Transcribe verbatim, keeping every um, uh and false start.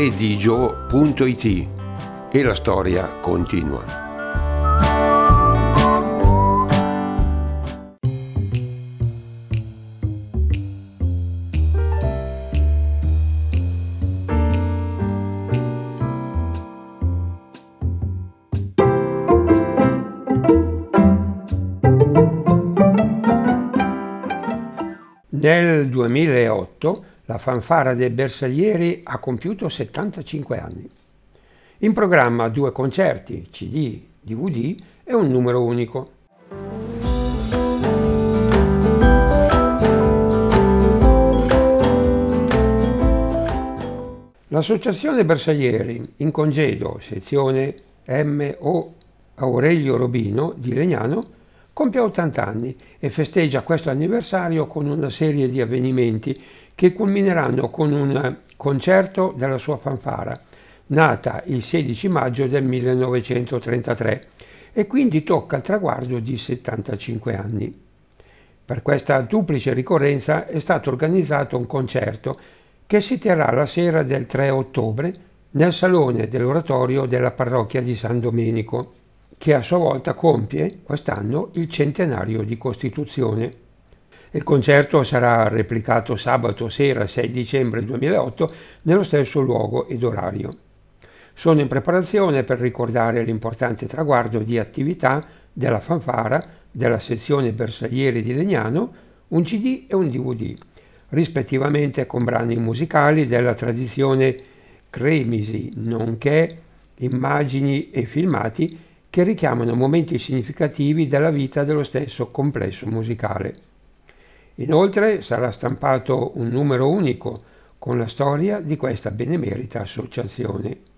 redigio punto it e la storia continua. Nel duemilaotto la Fanfara dei Bersaglieri ha compiuto settantacinque anni. In programma due concerti, C D, D V D e un numero unico. L'Associazione Bersaglieri, in congedo, sezione M O Aurelio Robino di Legnano, compie ottanta anni e festeggia questo anniversario con una serie di avvenimenti che culmineranno con un concerto della sua fanfara, nata il sedici maggio del millenovecentotrentatré, e quindi tocca il traguardo di settantacinque anni. Per questa duplice ricorrenza è stato organizzato un concerto che si terrà la sera del tre ottobre nel salone dell'oratorio della parrocchia di San Domenico, che a sua volta compie quest'anno il centenario di costituzione. Il concerto sarà replicato sabato sera sei dicembre duemilaotto nello stesso luogo ed orario. Sono in preparazione, per ricordare l'importante traguardo di attività della fanfara della sezione Bersaglieri di Legnano, un C D e un D V D, rispettivamente con brani musicali della tradizione cremisi, nonché immagini e filmati che richiamano momenti significativi della vita dello stesso complesso musicale. Inoltre sarà stampato un numero unico con la storia di questa benemerita associazione.